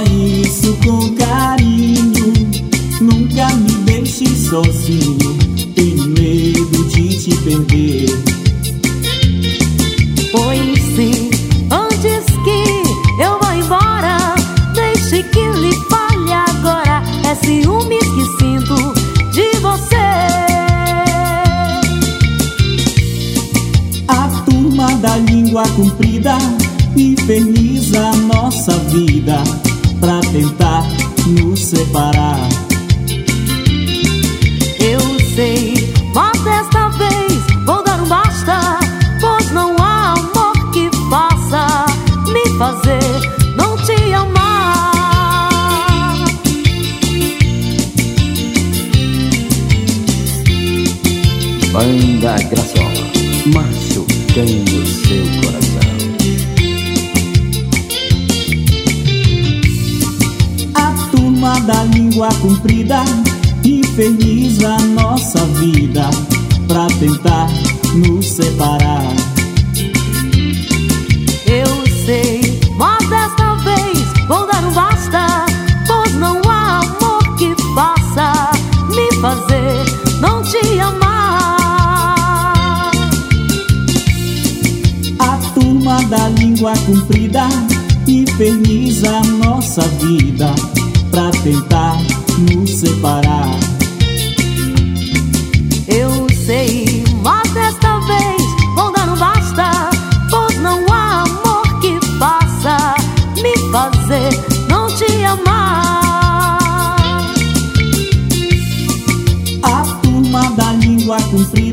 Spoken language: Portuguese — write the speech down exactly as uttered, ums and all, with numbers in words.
isso com carinho. Nunca me deixe sozinho, tenho medo de te perder. Pois sim, antes que eu vá embora, deixe que lhe fale agora. É ciúmes que sinto de você. A turma da língua comprida inferniza a nossa vida pra tentar nos separar. Eu sei, mas desta vez vou dar um basta, pois não há amor que faça me fazer não te amar. Banda Graciola, machucando seu coração. A turma da língua comprida inferniza a nossa vida pra tentar nos separar. Eu sei, mas desta vez vou dar um basta, pois não há amor que faça me fazer não te amar. A turma da língua comprida inferniza a nossa vida pra tentar nos separar. Eu sei, mas desta vez vou dar um basta, pois não há amor que faça me fazer não te amar. A turma da língua comprida